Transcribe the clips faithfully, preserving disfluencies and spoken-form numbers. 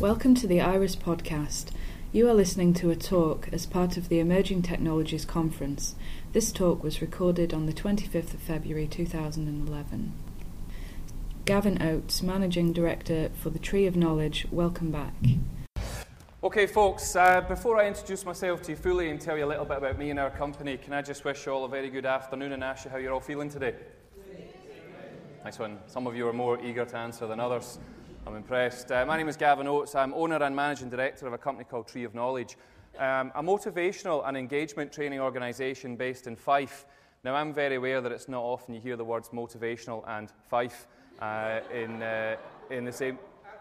Welcome to the IRIS podcast. You are listening to a talk as part of the Emerging Technologies Conference. This talk was recorded on the twenty-fifth of February two thousand eleven. Gavin Oates, Managing Director for the Tree of Knowledge, welcome back. Okay folks, uh, before I introduce myself to you fully and tell you a little bit about me and our company, can I just wish you all a very good afternoon and ask you how you're all feeling today? Nice one. Some of you are more eager to answer than others. I'm impressed. Uh, my name is Gavin Oates. I'm owner and managing director of a company called Tree of Knowledge, um, a motivational and engagement training organisation based in Fife. Now, I'm very aware that it's not often you hear the words motivational and Fife uh, in uh, in the same.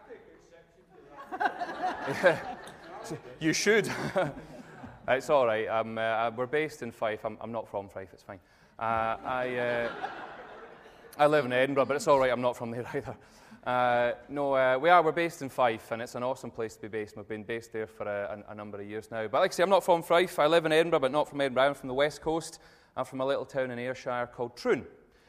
Yeah. You should. It's all right. I'm, uh, we're based in Fife. I'm, I'm not from Fife. It's fine. Uh, I uh, I live in Edinburgh, but it's all right. I'm not from there either. Uh, no, uh, we are. We're based in Fife, and it's an awesome place to be based. We've been based there for a, a, a number of years now. But like I say, I'm not from Fife. I live in Edinburgh, but not from Edinburgh. I'm from the West Coast. I'm from a little town in Ayrshire called Troon.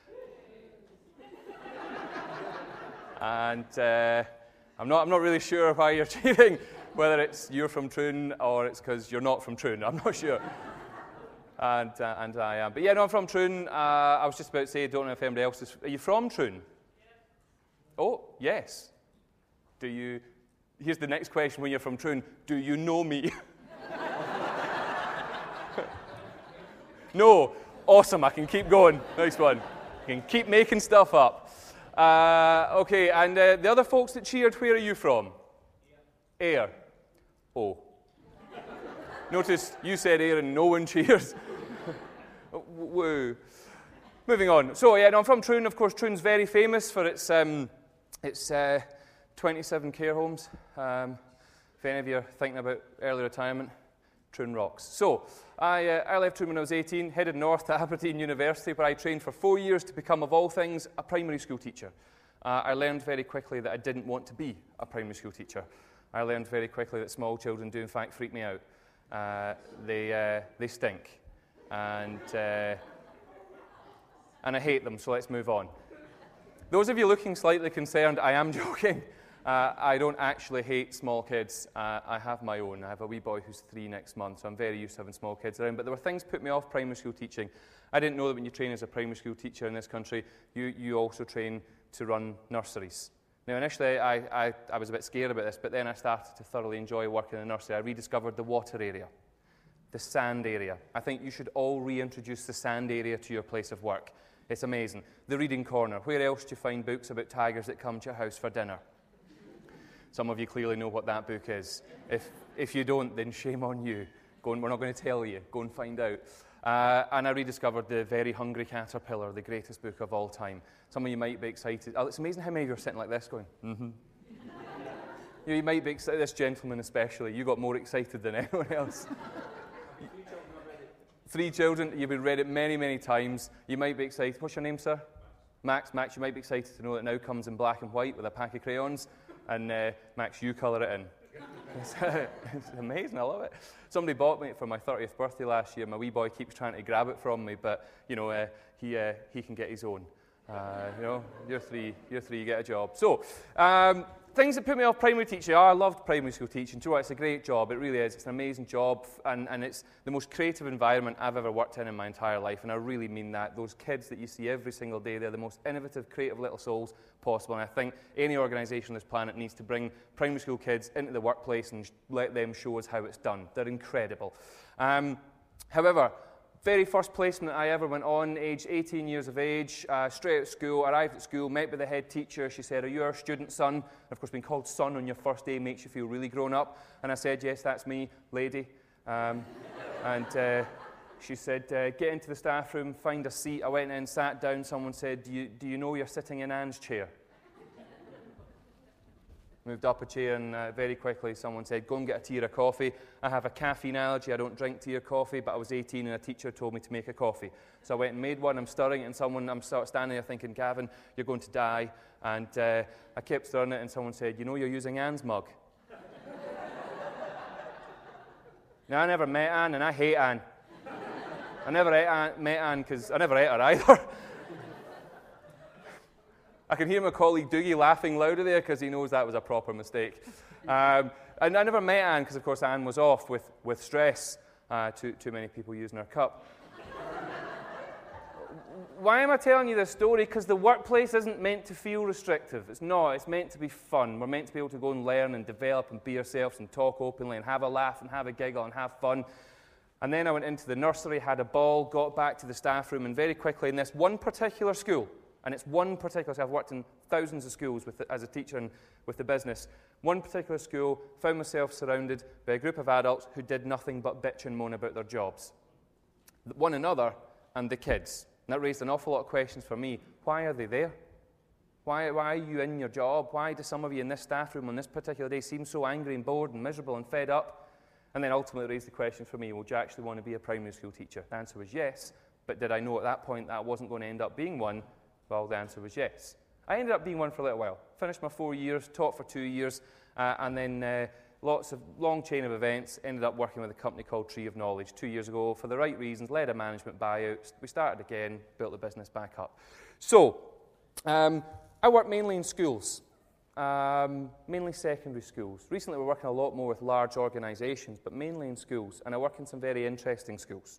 And uh, I'm not. I'm not really sure why you're cheering. Whether it's you're from Troon or it's because you're not from Troon. I'm not sure. and uh, and I am. But yeah, no, I'm from Troon. Uh, I was just about to say, I don't know if anybody else is. Are you from Troon? Oh, yes. Do you, here's the next question when you're from Troon. Do you know me? No. Awesome, I can keep going. Nice one. I can keep making stuff up. Uh, okay, and uh, the other folks that cheered, where are you from? Ayr. Ayr. Oh. Notice you said Ayr and no one cheers. Woo. Moving on. So, yeah, no, I'm from Troon. Of course, Troon's very famous for its... Um, It's uh, twenty-seven care homes. Um, if any of you are thinking about early retirement, Troon rocks. So, I, uh, I left Troon when I was eighteen, headed north to Aberdeen University, where I trained for four years to become, of all things, a primary school teacher. Uh, I learned very quickly that I didn't want to be a primary school teacher. I learned very quickly that small children do, in fact, freak me out. Uh, they, uh, they stink. And, uh, and I hate them, so let's move on. Those of you looking slightly concerned, I am joking. Uh, I don't actually hate small kids. Uh, I have my own. I have a wee boy who's three next month, so I'm very used to having small kids around. But there were things put me off primary school teaching. I didn't know that when you train as a primary school teacher in this country, you, you also train to run nurseries. Now, initially, I, I, I was a bit scared about this, but then I started to thoroughly enjoy working in the nursery. I rediscovered the water area, the sand area. I think you should all reintroduce the sand area to your place of work. It's amazing. The reading corner. Where else do you find books about tigers that come to your house for dinner? Some of you clearly know what that book is. If if you don't, then shame on you. Go and, we're not going to tell you. Go and find out. Uh, and I rediscovered The Very Hungry Caterpillar, the greatest book of all time. Some of you might be excited. Oh, it's amazing how many of you are sitting like this going, mm-hmm. you, know, you might be excited, this gentleman especially. You got more excited than anyone else. Three children, you've read it many, many times. You might be excited. What's your name, sir? Max. Max, you might be excited to know that it now comes in black and white with a pack of crayons. And uh, Max, you colour it in. It's, it's amazing, I love it. Somebody bought me it for my thirtieth birthday last year. My wee boy keeps trying to grab it from me, but, you know, uh, he uh, he can get his own. Uh, you know, you're three, you're three, you get a job. So, um, things that put me off primary teaching. Oh, I loved primary school teaching. Do you know what? It's a great job. It really is. It's an amazing job, and, and it's the most creative environment I've ever worked in in my entire life, and I really mean that. Those kids that you see every single day, they're the most innovative, creative little souls possible, and I think any organisation on this planet needs to bring primary school kids into the workplace and let them show us how it's done. They're incredible. Um, however, very first placement I ever went on, age eighteen years of age, uh, straight out of school, arrived at school, met with the head teacher. She said, "Are you our student son?" And of course, being called son on your first day makes you feel really grown up. And I said, "Yes, that's me, lady." Um, and uh, she said, uh, "Get into the staff room, find a seat." I went in, sat down. Someone said, do you, do you know you're sitting in Anne's chair? Moved up a chair, and uh, very quickly someone said, "Go and get a tea or a coffee." I have a caffeine allergy. I don't drink tea or coffee, but I was eighteen and a teacher told me to make a coffee. So I went and made one. I'm stirring it, and someone, I'm standing there thinking, "Gavin, you're going to die." And uh, I kept stirring it, and someone said, "You know you're using Anne's mug." Now, I never met Anne, and I hate Anne. I never ate Anne, met Anne because I never ate her either. I can hear my colleague Doogie laughing louder there because he knows that was a proper mistake. Um, and I never met Anne because, of course, Anne was off with, with stress. Uh, too, too many people using her cup. Why am I telling you this story? Because the workplace isn't meant to feel restrictive. It's not. It's meant to be fun. We're meant to be able to go and learn and develop and be ourselves and talk openly and have a laugh and have a giggle and have fun. And then I went into the nursery, had a ball, got back to the staff room, and very quickly in this one particular school, and it's one particular school, I've worked in thousands of schools with the, as a teacher and with the business, one particular school, found myself surrounded by a group of adults who did nothing but bitch and moan about their jobs. One another and the kids. And that raised an awful lot of questions for me. Why are they there? Why, why are you in your job? Why do some of you in this staff room on this particular day seem so angry and bored and miserable and fed up? And then ultimately raised the question for me, well, do you actually want to be a primary school teacher? The answer was yes, but did I know at that point that I wasn't going to end up being one? Well, the answer was yes. I ended up being one for a little while. Finished my four years, taught for two years, uh, and then uh, lots of long chain of events, ended up working with a company called Tree of Knowledge two years ago for the right reasons, led a management buyout. We started again, built the business back up. So, um, I work mainly in schools, um, mainly secondary schools. Recently we're working a lot more with large organisations, but mainly in schools, and I work in some very interesting schools.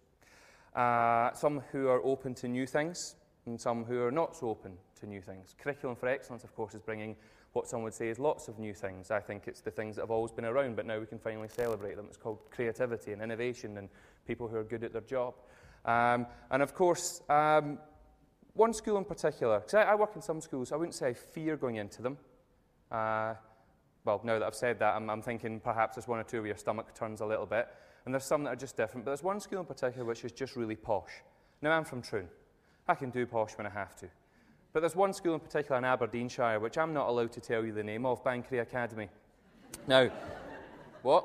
Uh, some who are open to new things, and some who are not so open to new things. Curriculum for Excellence, of course, is bringing what some would say is lots of new things. I think it's the things that have always been around, but now we can finally celebrate them. It's called creativity and innovation and people who are good at their job. Um, and of course, um, one school in particular, because I, I work in some schools, I wouldn't say I fear going into them. Uh, well, now that I've said that, I'm, I'm thinking perhaps there's one or two where your stomach turns a little bit, and there's some that are just different, but there's one school in particular which is just really posh. Now, I'm from Troon. I can do posh when I have to. But there's one school in particular in Aberdeenshire, which I'm not allowed to tell you the name of, Bankery Academy. Now, what?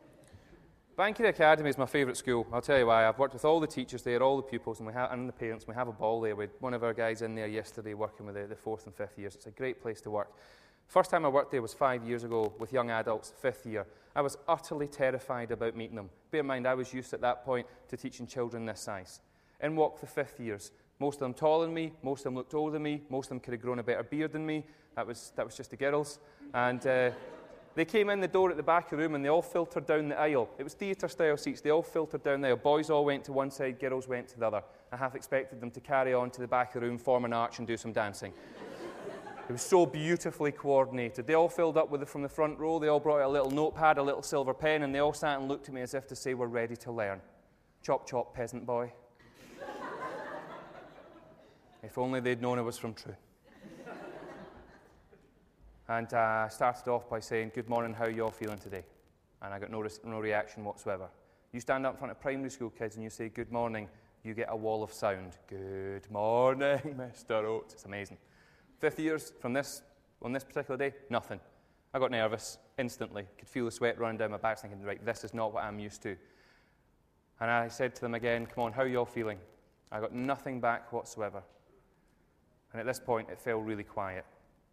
Bankery Academy is my favourite school. I'll tell you why. I've worked with all the teachers there, all the pupils, and, we ha- and the parents. We have a ball there with one of our guys in there yesterday working with the, the fourth and fifth years. It's a great place to work. First time I worked there was five years ago with young adults, fifth year. I was utterly terrified about meeting them. Bear in mind, I was used at that point to teaching children this size. In walked the fifth years. Most of them taller than me, most of them looked older than me, most of them could have grown a better beard than me. That was that was just the girls. And uh, they came in the door at the back of the room and they all filtered down the aisle. It was theatre-style seats. They all filtered down the aisle. Boys all went to one side, girls went to the other. I half expected them to carry on to the back of the room, form an arch and do some dancing. It was so beautifully coordinated. They all filled up with it from the front row. They all brought out a little notepad, a little silver pen, and they all sat and looked at me as if to say, we're ready to learn. Chop, chop, peasant boy. If only they'd known I was from Troon. And I uh, started off by saying, good morning, how are you all feeling today? And I got no, re- no reaction whatsoever. You stand up in front of primary school kids and you say, good morning, you get a wall of sound. Good morning, Mister Oates. It's amazing. Fifth years from this, on this particular day, nothing. I got nervous instantly. Could feel the sweat running down my back, thinking, right, this is not what I'm used to. And I said to them again, come on, how are you all feeling? I got nothing back whatsoever. And at this point, it felt really quiet.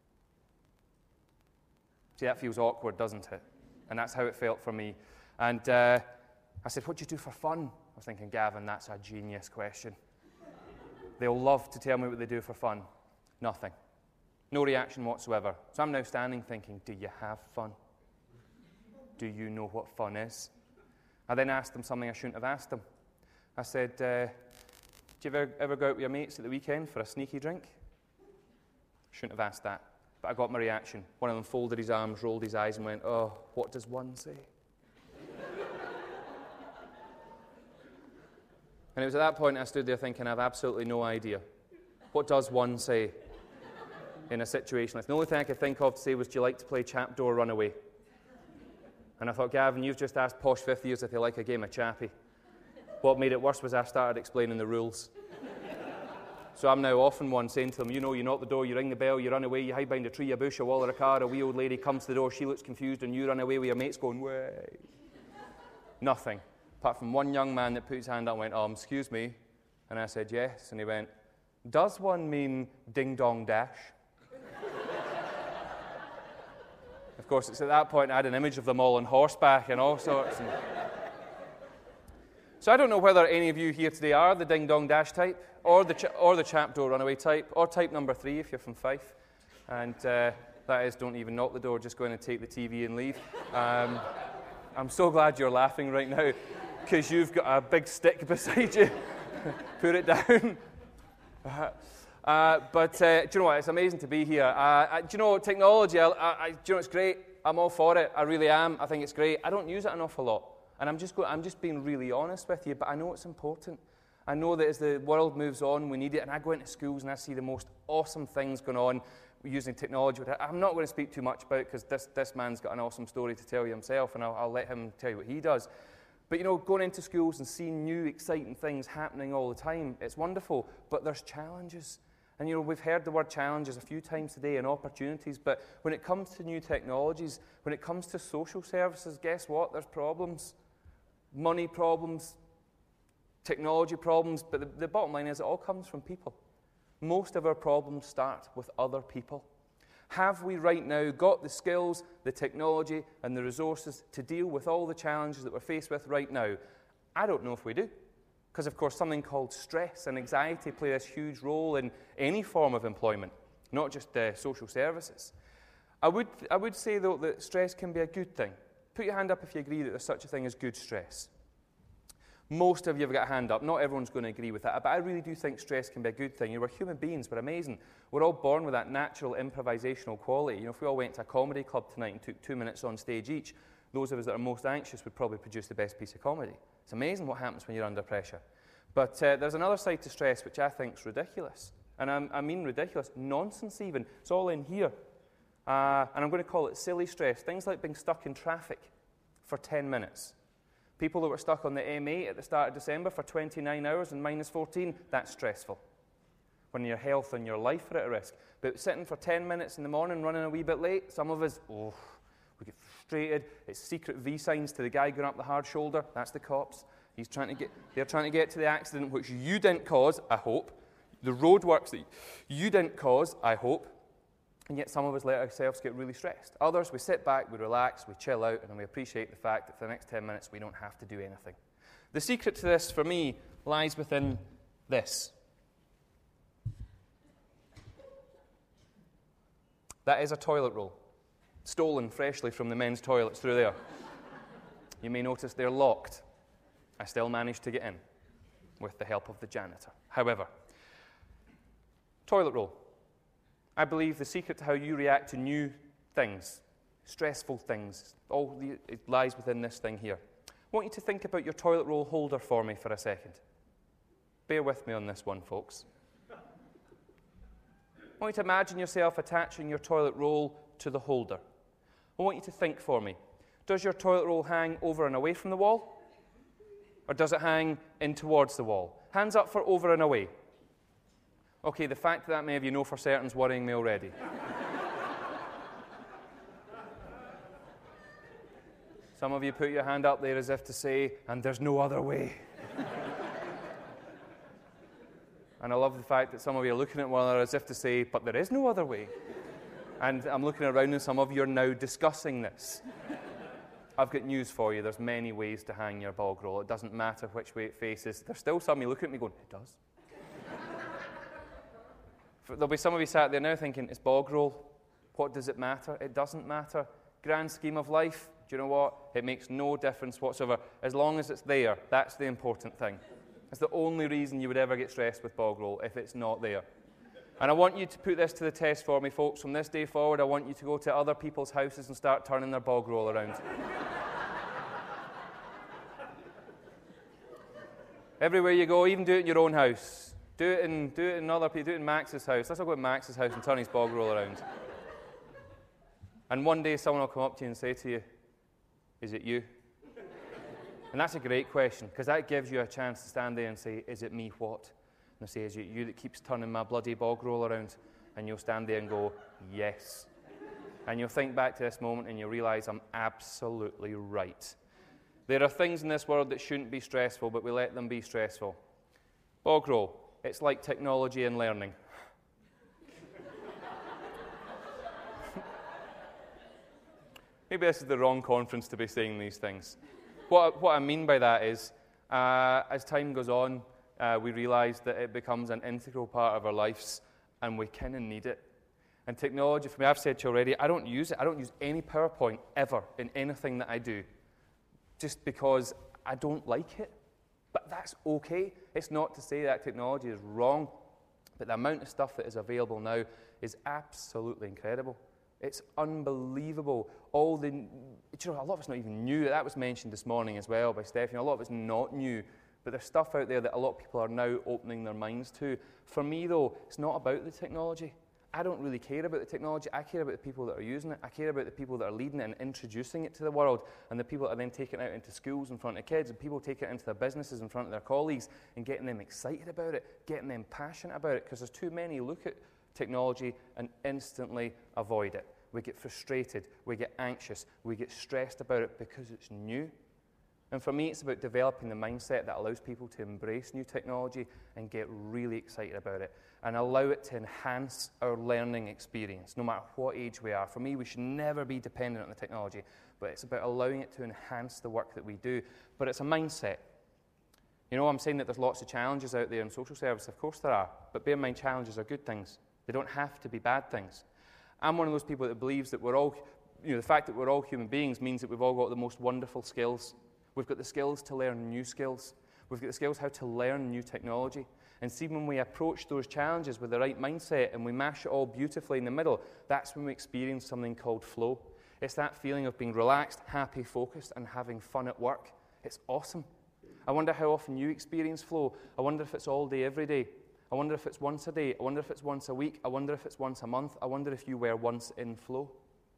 See, that feels awkward, doesn't it? And that's how it felt for me. And uh, I said, what do you do for fun? I was thinking, Gavin, that's a genius question. They'll love to tell me what they do for fun. Nothing. No reaction whatsoever. So I'm now standing thinking, do you have fun? Do you know what fun is? I then asked them something I shouldn't have asked them. I said, uh, do you ever, ever go out with your mates at the weekend for a sneaky drink? Shouldn't have asked that, but I got my reaction. One of them folded his arms, rolled his eyes, and went, oh, what does one say? And it was at that point I stood there thinking, I have absolutely no idea. What does one say in a situation like this? The only thing I could think of to say was, do you like to play Chapdoor or Runaway? And I thought, Gavin, you've just asked posh fifth years if they like a game of Chappie. What made it worse was I started explaining the rules. So I'm now often one saying to them, you know, you knock the door, you ring the bell, you run away, you hide behind a tree, a bush, a wall, or a car, a wee old lady comes to the door, she looks confused, and you run away with your mates going, way. Nothing. Apart from one young man that put his hand up and went, um, excuse me. And I said, yes. And he went, does one mean ding-dong dash? Of course, it's at that point I had an image of them all on horseback and all sorts. And so I don't know whether any of you here today are the ding-dong dash type, or the ch- or the Chapdoor Runaway type, or type number three if you're from Fife. And uh, that is, don't even knock the door, just go in and take the T V and leave. Um, I'm so glad you're laughing right now, because you've got a big stick beside you. Put it down. Uh, but uh, do you know what? It's amazing to be here. Uh, I, do you know, technology, I, I, do you know, it's great. I'm all for it. I really am. I think it's great. I don't use it an awful lot. And I'm just, go, I'm just being really honest with you, but I know it's important. I know that as the world moves on, we need it. And I go into schools and I see the most awesome things going on using technology. I'm not going to speak too much about it because this, this man's got an awesome story to tell you himself, and I'll, I'll let him tell you what he does. But, you know, going into schools and seeing new, exciting things happening all the time, it's wonderful, but there's challenges. And, you know, we've heard the word challenges a few times today and opportunities, but when it comes to new technologies, when it comes to social services, guess what? There's problems. Money problems, technology problems, but the, the bottom line is it all comes from people. Most of our problems start with other people. Have we right now got the skills, the technology, and the resources to deal with all the challenges that we're faced with right now? I don't know if we do. Because, of course, something called stress and anxiety play this huge role in any form of employment, not just uh, social services. I would, I would say, though, that stress can be a good thing. Put your hand up if you agree that there's such a thing as good stress. Most of you have got a hand up. Not everyone's going to agree with that, but I really do think stress can be a good thing. You know, we're human beings. We're amazing. We're all born with that natural improvisational quality. You know, if we all went to a comedy club tonight and took two minutes on stage each, those of us that are most anxious would probably produce the best piece of comedy. It's amazing what happens when you're under pressure. But uh, there's another side to stress which I think is ridiculous. And I'm, I mean ridiculous, nonsense even. It's all in here. Uh, and I'm going to call it silly stress. Things like being stuck in traffic for ten minutes. People that were stuck on the M eight at the start of December for twenty-nine hours and minus fourteen, that's stressful. When your health and your life are at risk. But sitting for ten minutes in the morning, running a wee bit late, some of us, oh, we get frustrated. It's secret V signs to the guy going up the hard shoulder. That's the cops. He's trying to get, they're trying to get to the accident which you didn't cause, I hope. The roadworks that you didn't cause, I hope. And yet some of us let ourselves get really stressed. Others, we sit back, we relax, we chill out, and we appreciate the fact that for the next ten minutes we don't have to do anything. The secret to this, for me, lies within this. That is a toilet roll, stolen freshly from the men's toilets through there. You may notice they're locked. I still managed to get in with the help of the janitor. However, toilet roll. I believe the secret to how you react to new things, stressful things, all the, it lies within this thing here. I want you to think about your toilet roll holder for me for a second. Bear with me on this one, folks. I want you to imagine yourself attaching your toilet roll to the holder. I want you to think for me. Does your toilet roll hang over and away from the wall? Or does it hang in towards the wall? Hands up for over and away. Okay, the fact that many of you know for certain is worrying me already. Some of you put your hand up there as if to say, and there's no other way. And I love the fact that some of you are looking at one another as if to say, but there is no other way. And I'm looking around and some of you are now discussing this. I've got news for you. There's many ways to hang your bog roll. It doesn't matter which way it faces. There's still some of you looking at me going, it does. There'll be some of you sat there now thinking, it's bog roll. What does it matter? It doesn't matter. Grand scheme of life, do you know what? It makes no difference whatsoever. As long as it's there, that's the important thing. It's the only reason you would ever get stressed with bog roll, if it's not there. And I want you to put this to the test for me, folks. From this day forward, I want you to go to other people's houses and start turning their bog roll around. Everywhere you go, even do it in your own house. Do it in, do it in other people. Do it in Max's house. Let's all go to Max's house and turn his bog roll around. And one day someone will come up to you and say to you, is it you? And that's a great question, because that gives you a chance to stand there and say, is it me what? And they say, is it you that keeps turning my bloody bog roll around? And you'll stand there and go, yes. And you'll think back to this moment and you'll realize I'm absolutely right. There are things in this world that shouldn't be stressful, but we let them be stressful. Bog roll, it's like technology and learning. Maybe this is the wrong conference to be saying these things. What, what I mean by that is, uh, as time goes on, uh, we realize that it becomes an integral part of our lives, and we kind of need it. And technology, for me, I've said to you already, I don't use it. I don't use any PowerPoint ever in anything that I do, just because I don't like it. But that's okay. It's not to say that technology is wrong, but the amount of stuff that is available now is absolutely incredible. It's unbelievable. All the, you know, a lot of it's not even new. That was mentioned this morning as well by Stephanie. A lot of it's not new, but there's stuff out there that a lot of people are now opening their minds to. For me, though, it's not about the technology. I don't really care about the technology. I care about the people that are using it. I care about the people that are leading it and introducing it to the world, and the people that are then taking it out into schools in front of kids, and people taking it into their businesses in front of their colleagues and getting them excited about it, getting them passionate about it, because there's too many who look at technology and instantly avoid it. We get frustrated, we get anxious, we get stressed about it because it's new. And for me, it's about developing the mindset that allows people to embrace new technology and get really excited about it and allow it to enhance our learning experience, no matter what age we are. For me, we should never be dependent on the technology, but it's about allowing it to enhance the work that we do. But it's a mindset. You know, I'm saying that there's lots of challenges out there in social service. Of course there are, but bear in mind, challenges are good things. They don't have to be bad things. I'm one of those people that believes that we're all, you know, the fact that we're all human beings means that we've all got the most wonderful skills. We've got the skills to learn new skills. We've got the skills how to learn new technology. And see, when we approach those challenges with the right mindset and we mash it all beautifully in the middle, that's when we experience something called flow. It's that feeling of being relaxed, happy, focused, and having fun at work. It's awesome. I wonder how often you experience flow. I wonder if it's all day, every day. I wonder if it's once a day. I wonder if it's once a week. I wonder if it's once a month. I wonder if you were once in flow.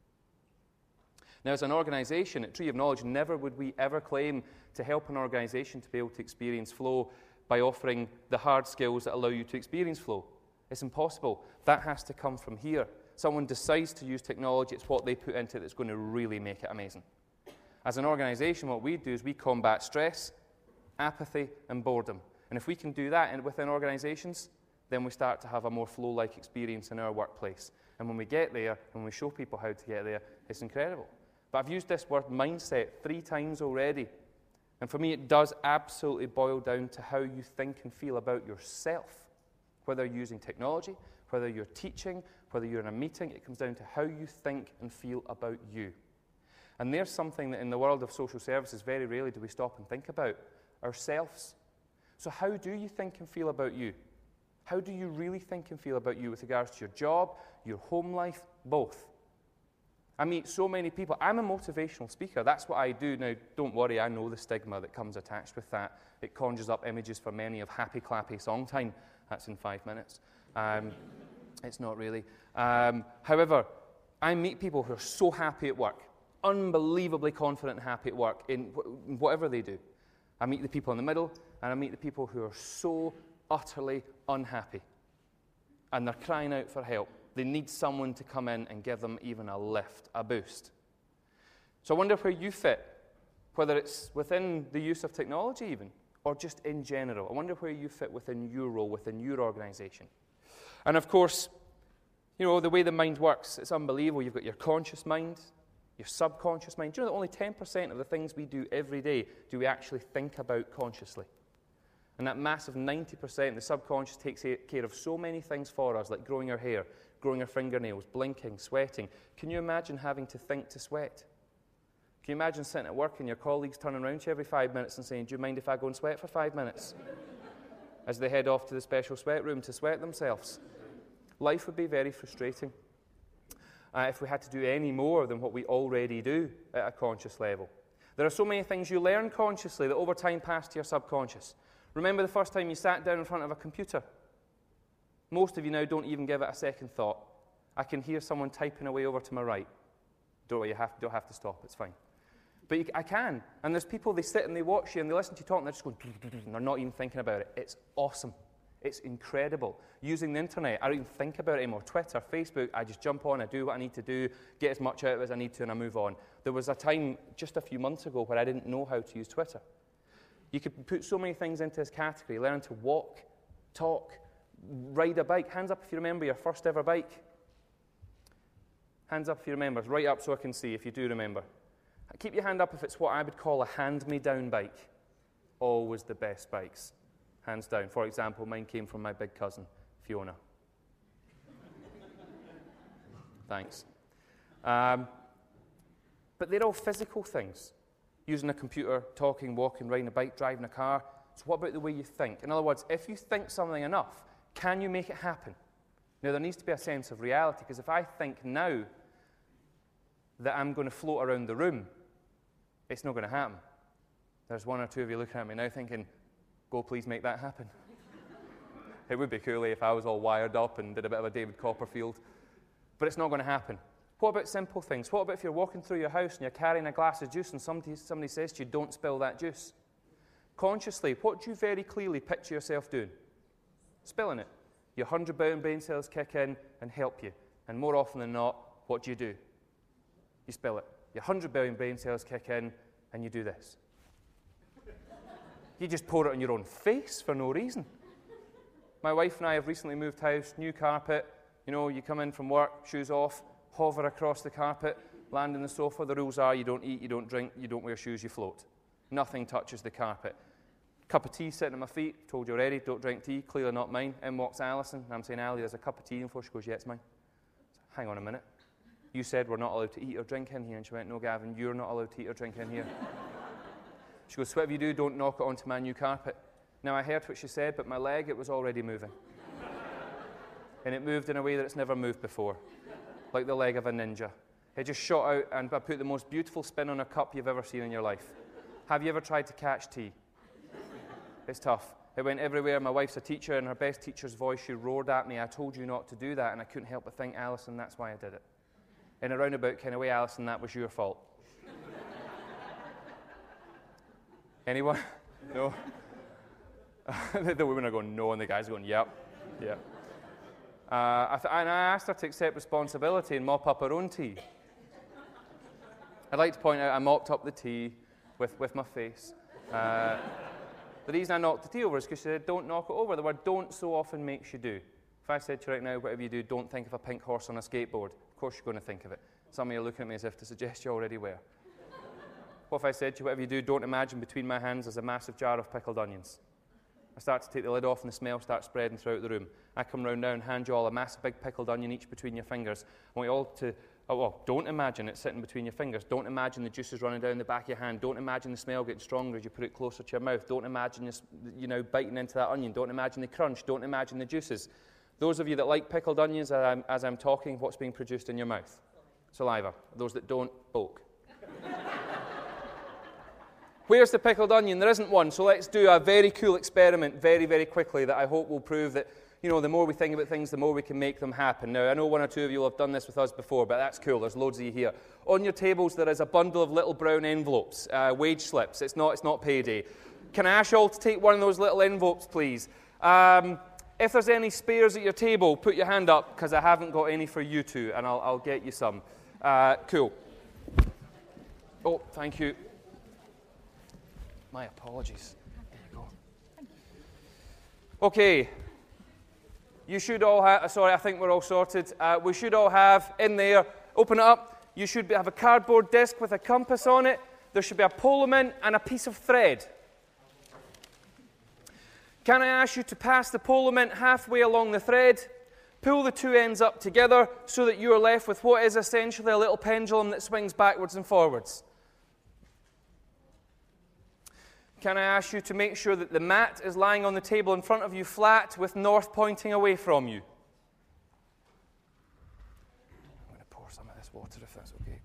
Now, as an organisation at Tree of Knowledge, never would we ever claim to help an organisation to be able to experience flow by offering the hard skills that allow you to experience flow. It's impossible. That has to come from here. Someone decides to use technology, it's what they put into it that's going to really make it amazing. As an organisation, what we do is we combat stress, apathy, and boredom. And if we can do that within organisations, then we start to have a more flow-like experience in our workplace. And when we get there, and we show people how to get there, it's incredible. But I've used this word mindset three times already. And for me, it does absolutely boil down to how you think and feel about yourself. Whether you're using technology, whether you're teaching, whether you're in a meeting, it comes down to how you think and feel about you. And there's something that in the world of social services, very rarely do we stop and think about ourselves. So how do you think and feel about you? How do you really think and feel about you with regards to your job, your home life, both? I meet so many people. I'm a motivational speaker. That's what I do. Now, don't worry, I know the stigma that comes attached with that. It conjures up images for many of happy, clappy song time. That's in five minutes. Um, it's not really. Um, however, I meet people who are so happy at work, unbelievably confident and happy at work in wh- whatever they do. I meet the people in the middle, and I meet the people who are so utterly unhappy. And they're crying out for help. They need someone to come in and give them even a lift, a boost. So I wonder where you fit, whether it's within the use of technology even, or just in general. I wonder where you fit within your role, within your organisation. And of course, you know, the way the mind works, it's unbelievable. You've got your conscious mind, your subconscious mind. Do you know that only ten percent of the things we do every day do we actually think about consciously? And that massive ninety percent, the subconscious takes care of so many things for us, like growing our hair, growing our fingernails, blinking, sweating. Can you imagine having to think to sweat? Can you imagine sitting at work and your colleagues turning around to you every five minutes and saying, do you mind if I go and sweat for five minutes? As they head off to the special sweat room to sweat themselves. Life would be very frustrating uh, if we had to do any more than what we already do at a conscious level. There are so many things you learn consciously that over time pass to your subconscious. Remember the first time you sat down in front of a computer? Most of you now don't even give it a second thought. I can hear someone typing away over to my right. Don't worry, you have, don't have to stop, it's fine. But you, I can. And there's people, they sit and they watch you and they listen to you talk and they're just going, and they're not even thinking about it. It's awesome. It's incredible. Using the internet, I don't even think about it anymore. Twitter, Facebook, I just jump on, I do what I need to do, get as much out of it as I need to, and I move on. There was a time just a few months ago where I didn't know how to use Twitter. You could put so many things into this category. Learn to walk, talk, ride a bike. Hands up if you remember your first ever bike. Hands up if you remember. Right up so I can see if you do remember. Keep your hand up if it's what I would call a hand-me-down bike. Always the best bikes. Hands down. For example, mine came from my big cousin, Fiona. Thanks. Um, but they're all physical things. Using a computer, talking, walking, riding a bike, driving a car. So what about the way you think? In other words, if you think something enough, can you make it happen? Now, there needs to be a sense of reality, because if I think now that I'm going to float around the room, it's not going to happen. There's one or two of you looking at me now thinking, go, please make that happen. It would be cool if I was all wired up and did a bit of a David Copperfield. But it's not going to happen. What about simple things? What about if you're walking through your house and you're carrying a glass of juice and somebody, somebody says to you, don't spill that juice? Consciously, what do you very clearly picture yourself doing? Spilling it. Your hundred-bound brain cells kick in and help you. And more often than not, what do you do? You spill it. Your hundred-bound brain cells kick in and you do this. You just pour it on your own face for no reason. My wife and I have recently moved house, new carpet. You know, you come in from work, shoes off, hover across the carpet, land on the sofa. The rules are you don't eat, you don't drink, you don't wear shoes, you float. Nothing touches the carpet. Cup of tea sitting at my feet. Told you already, don't drink tea. Clearly not mine. In walks Alison. And I'm saying, Ali, there's a cup of tea in for. She goes, yeah, it's mine. So, hang on a minute. You said we're not allowed to eat or drink in here. And she went, no, Gavin, you're not allowed to eat or drink in here. She goes, so whatever you do, don't knock it onto my new carpet. Now, I heard what she said, but my leg, it was already moving. And it moved in a way that it's never moved before. Like the leg of a ninja. It just shot out and I put the most beautiful spin on a cup you've ever seen in your life. Have you ever tried to catch tea? It's tough. It went everywhere. My wife's a teacher. In her best teacher's voice, she roared at me, I told you not to do that. And I couldn't help but think, Alison, that's why I did it. In a roundabout kind of way, Alison, that was your fault. Anyone? No? The women are going, no, and the guys are going, yep, yep. Uh, I th- and I asked her to accept responsibility and mop up her own tea. I'd like to point out I mopped up the tea with, with my face. Uh, the reason I knocked the tea over is because she said, don't knock it over. The word don't so often makes you do. If I said to you right now, whatever you do, don't think of a pink horse on a skateboard. Of course you're going to think of it. Some of you are looking at me as if to suggest you already were. What if I said to you, whatever you do, don't imagine between my hands there's a massive jar of pickled onions. I start to take the lid off and the smell starts spreading throughout the room. I come round now and hand you all a massive big pickled onion each between your fingers. I want you all to, oh, well, don't imagine it sitting between your fingers. Don't imagine the juices running down the back of your hand. Don't imagine the smell getting stronger as you put it closer to your mouth. Don't imagine you, you know, biting into that onion. Don't imagine the crunch. Don't imagine the juices. Those of you that like pickled onions, as I'm, as I'm talking, what's being produced in your mouth? Saliva. Those that don't, poke. Where's the pickled onion? There isn't one, so let's do a very cool experiment very, very quickly that I hope will prove that, you know, the more we think about things, the more we can make them happen. Now, I know one or two of you will have done this with us before, but that's cool. There's loads of you here. On your tables, there is a bundle of little brown envelopes, uh, wage slips. It's not, it's not payday. Can I ask you all to take one of those little envelopes, please? Um, if there's any spares at your table, put your hand up, because I haven't got any for you two, and I'll, I'll get you some. Uh, cool. Oh, thank you. My apologies. There you go. Okay. You should all have, sorry, I think we're all sorted. Uh, we should all have in there, open it up, you should have a cardboard disc with a compass on it. There should be a polymint and a piece of thread. Can I ask you to pass the polymint halfway along the thread, pull the two ends up together so that you are left with what is essentially a little pendulum that swings backwards and forwards. Can I ask you to make sure that the mat is lying on the table in front of you flat with north pointing away from you? I'm going to pour some of this water if that's okay.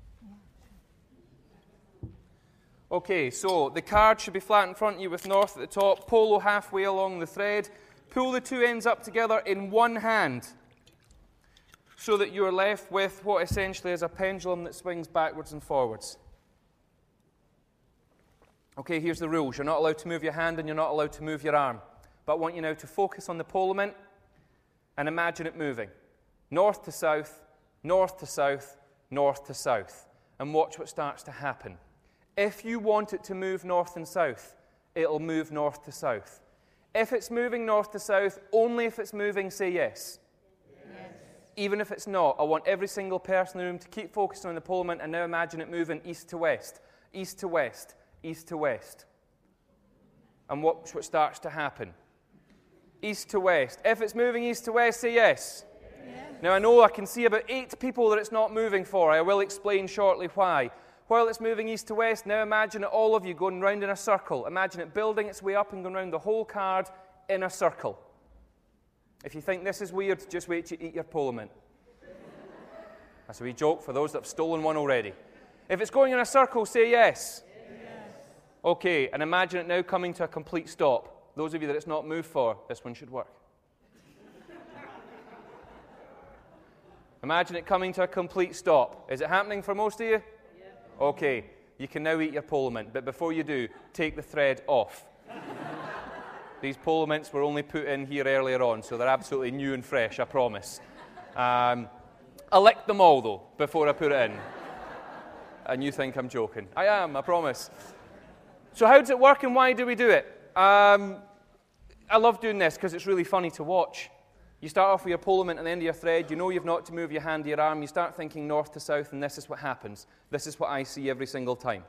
Okay, so the card should be flat in front of you with north at the top, polo halfway along the thread. Pull the two ends up together in one hand so that you are left with what essentially is a pendulum that swings backwards and forwards. Okay, here's the rules. You're not allowed to move your hand and you're not allowed to move your arm. But I want you now to focus on the polymint and imagine it moving. North to south, north to south, north to south. And watch what starts to happen. If you want it to move north and south, it'll move north to south. If it's moving north to south, only if it's moving, say yes. Yes. Even if it's not, I want every single person in the room to keep focusing on the polymint and now imagine it moving east to west, east to west. East to west. And watch what starts to happen. East to west. If it's moving east to west, say yes. Yes. Now, I know I can see about eight people that it's not moving for. I will explain shortly why. While it's moving east to west, now imagine it, all of you going round in a circle. Imagine it building its way up and going round the whole card in a circle. If you think this is weird, just wait till you eat your polo mint. That's a wee joke for those that have stolen one already. If it's going in a circle, say yes. Yes. Okay, and imagine it now coming to a complete stop. Those of you that it's not moved for, this one should work. Imagine it coming to a complete stop. Is it happening for most of you? Yeah. Okay, you can now eat your polo mint, but before you do, take the thread off. These polo mints were only put in here earlier on, so they're absolutely new and fresh, I promise. Um, I licked them all, though, before I put it in. And you think I'm joking. I am, I promise. So how does it work and why do we do it? Um, I love doing this because it's really funny to watch. You start off with your polo mint at the end of your thread. You know you've not to move your hand to your arm. You start thinking north to south, and this is what happens. This is what I see every single time.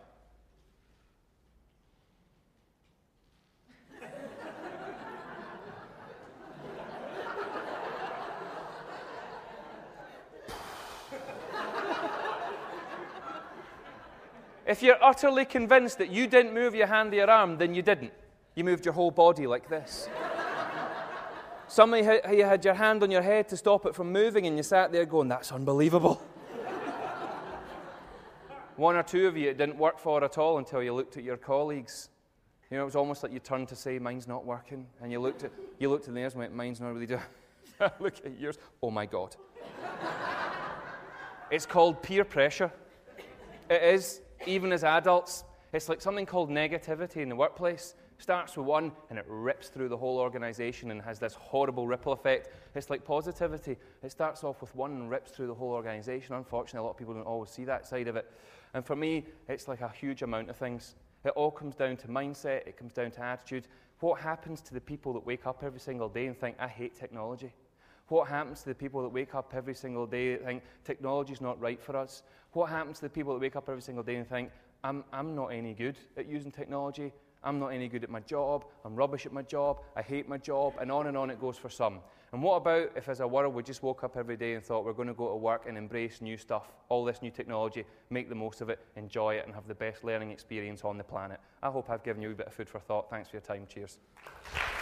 If you're utterly convinced that you didn't move your hand to your arm, then you didn't. You moved your whole body like this. Some of you had your hand on your head to stop it from moving, and you sat there going, that's unbelievable. One or two of you it didn't work for at all until you looked at your colleagues. You know, it was almost like you turned to say, mine's not working. And you looked at you looked at theirs and went, mine's not really doing it. Look at yours. Oh, my God. It's called peer pressure. It is, even as adults. It's like something called negativity in the workplace. Starts with one, and it rips through the whole organization and has this horrible ripple effect. It's like positivity. It starts off with one and rips through the whole organization. Unfortunately, a lot of people don't always see that side of it. And for me, it's like a huge amount of things. It all comes down to mindset. It comes down to attitude. What happens to the people that wake up every single day and think, I hate technology? What happens to the people that wake up every single day and think, technology's not right for us? What happens to the people that wake up every single day and think, I'm, I'm not any good at using technology? I'm not any good at my job, I'm rubbish at my job, I hate my job, and on and on it goes for some. And what about if as a world we just woke up every day and thought we're going to go to work and embrace new stuff, all this new technology, make the most of it, enjoy it, and have the best learning experience on the planet? I hope I've given you a bit of food for thought. Thanks for your time. Cheers.